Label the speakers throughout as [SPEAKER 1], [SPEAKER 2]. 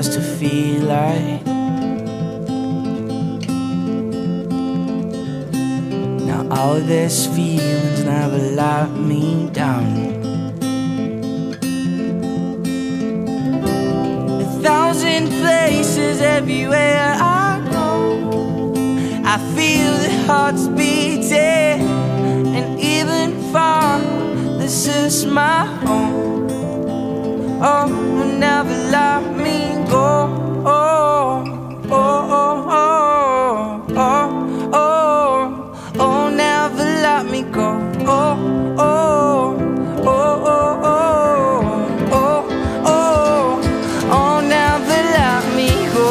[SPEAKER 1] just to feel like. Now all these feelings never let me down. 1,000 places everywhere I go, I feel the hearts beating, and even far, this is my home. Oh, never let me go. Oh, oh, oh, oh, oh, oh, oh, never let me go. Oh, oh, oh, oh, oh, oh, oh, oh, never let me go.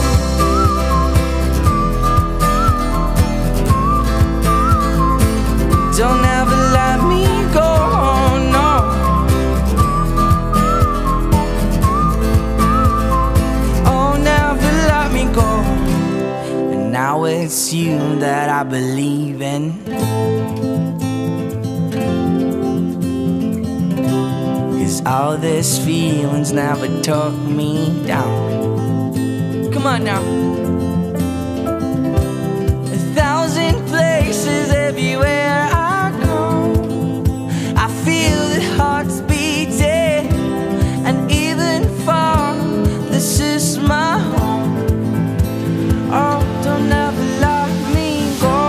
[SPEAKER 1] Don't ever let me go, no. Oh, never let me go. And now it's you that I believe in. 'Cause all these feelings never took me down. Come on now. 1,000 places everywhere I go, I feel the hearts beating, and even far, this is my home. Oh, don't ever let me go.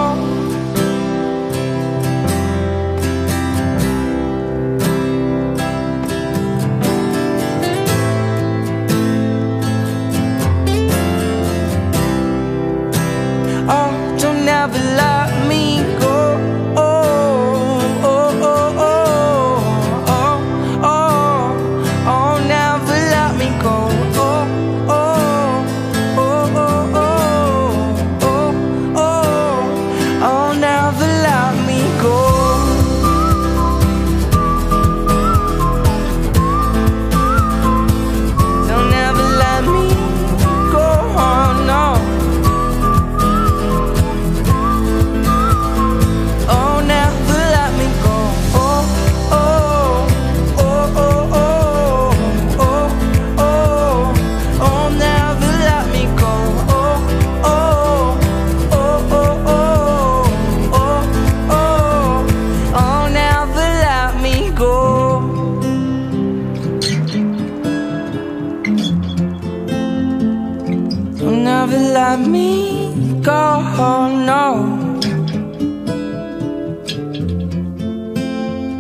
[SPEAKER 1] Oh, don't ever let me go. Oh, oh, oh, oh, oh, oh, oh, never let me go. Oh, oh, oh, oh, oh, oh, oh, oh, never let me go. Don't ever let me go, oh, no. Oh, never let me go. Oh, oh, oh, oh, oh, oh, oh, oh, never let me go. Oh, oh, oh, oh, oh, oh, oh, oh, never let me go. Don't never let me go, no.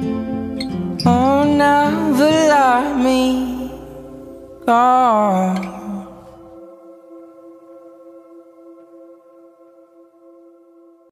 [SPEAKER 1] Oh, never let me go.